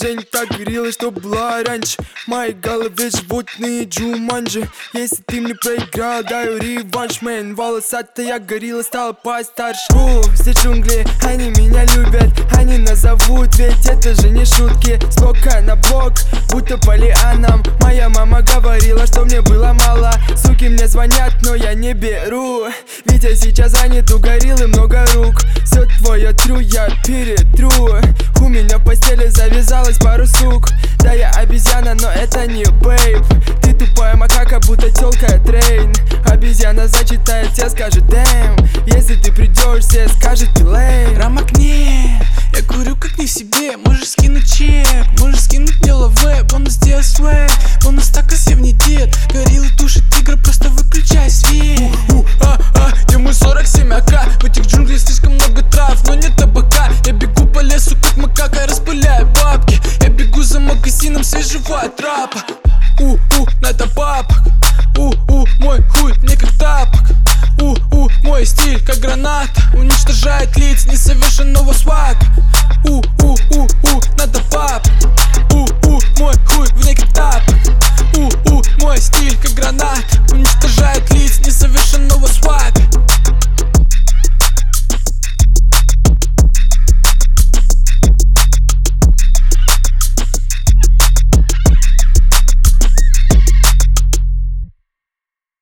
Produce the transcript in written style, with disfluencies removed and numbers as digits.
уже не так горила, что была раньше. В моей голове животные Джуманджи. Если ты мне проиграл, даю реванш, мэн. Волосатая я горила, стала постарше. Все джунгли, они меня любят, они нас зовут, ведь это же не шутки. С блока на блок, будто по лианам. Моя мама говорила, что мне было мало. Суки мне звонят, но я не беру, ведь я сейчас занят, у гориллы много рук. Все твое тру, я перетру. У меня в постели завязалось пару сук. Да, я обезьяна, но это не бейб. Ты тупая макака, будто тёлка трейн. Обезьяна зачитает, тебе скажет дэм. Если ты придешь, все скажет ты лейн. Рамок нет, я курю как не в себе. Можешь скинуть чек, можешь скинуть мне лавэ. Бонус сделай свэг, бонус так красив не дед. Горилла тушит тигра, просто выключай свет. Ему 47 АК, в этих джунглях слишком много трав, но нет табака. Я бегу по лесу как макака, распыляю бабки. Я бегу за магазином свежего трапа. Надо бабок. Мой хуй мне как тапок. Мой стиль как граната, уничтожает лиц несовершенного свага.